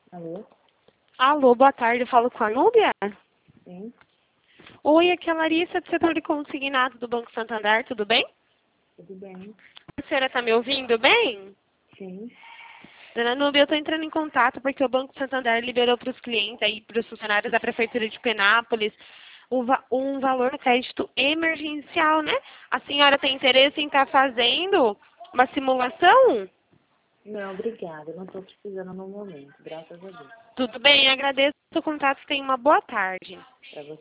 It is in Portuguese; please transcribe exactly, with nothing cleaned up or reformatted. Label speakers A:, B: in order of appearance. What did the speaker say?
A: Alô?
B: Alô, boa tarde, eu falo com a Núbia?
A: Sim,
B: Oi, aqui é a Larissa do setor de consignado do Banco Santander, tudo bem?
A: tudo bem.
B: A senhora está me ouvindo bem?
A: Sim,
B: Dona Núbia, eu estou entrando em contato porque o Banco Santander liberou para os clientes, aí para os funcionários da Prefeitura de Penápolis, um, va um valor de crédito emergencial, né? A senhora tem interesse em estar fazendo uma simulação?
A: não, obrigada. Eu não estou precisando no momento, graças a Deus.
B: Tudo bem, agradeço o contato, tenha uma boa tarde.
A: Para você.